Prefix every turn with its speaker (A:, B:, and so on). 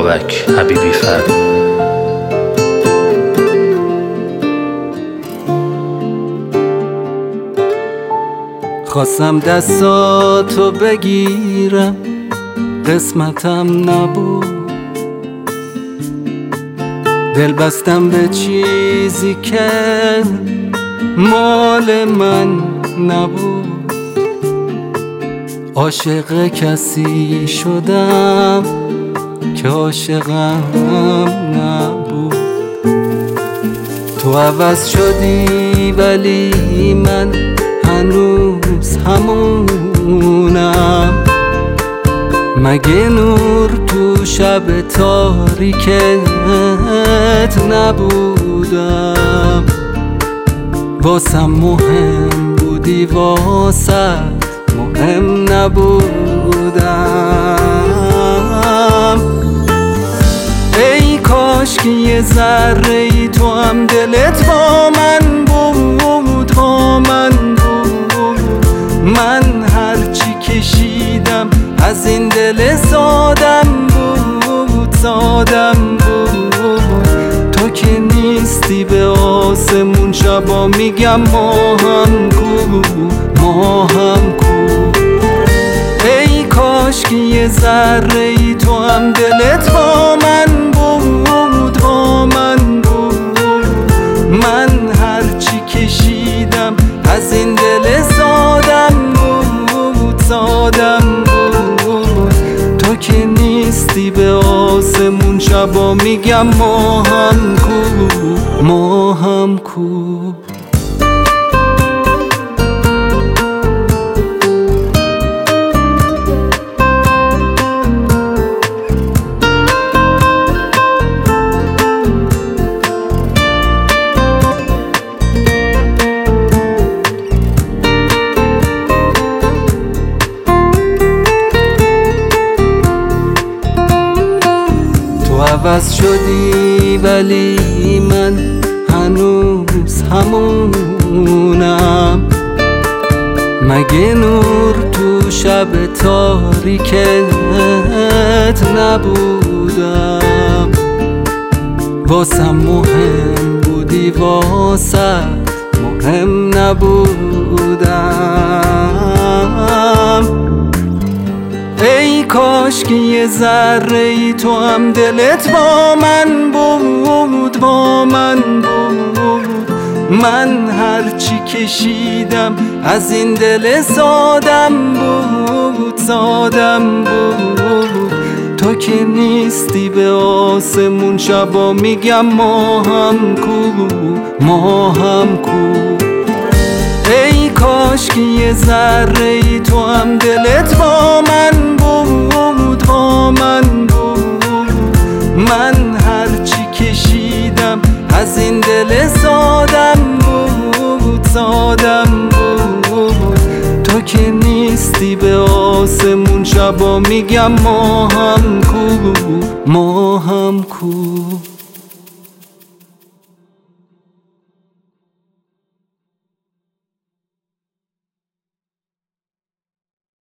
A: بابک حبیبی فرد.
B: خواستم دستاتو بگیرم، قسمتم نبود. دل بستم به چیزی که مال من نبود. عاشق کسی شدم که عاشقم نبود. تو عوض شدی ولی من هنوز همونم. مگه نور تو شب تاریکت نبودم؟ واسم مهم بودی، واسه مهم نبودم. ای کاش که یه ذره ای تو هم دلت با من بود، با من بود. من هرچی کشیدم از این دل سادم بود، سادم بود. تو که نیستی به آسمون شبا میگم ما هم کو، ما هم کو. ای کاش که یه ذره ای تو هم دلت با من بود، با من بود. من هرچی کشیدم از این دل سادم بود، سادم بود. تو که نیستی به آسمون شبا میگم ما هم کو، ما هم کو. عوض شدی ولی من هنوز همونم. مگه نور تو شب تاریکت نبودم؟ واسم مهم بودی، واسه مهم نبودم. ای کاش که یه ذره ای تو هم دلت با من بود، با من بود. من هرچی کشیدم از این دل سادم بود، سادم بود. تو که نیستی به آسمون شبا میگم ما هم کو، ما هم کو. ای کاش که یه ذره ای تو هم دلت با من بود، با من بود. من هرچی کشیدم از این دل سادم بود، سادم بود. تو که نیستی به آسمون شبا میگم ما هم کو، ما هم کو.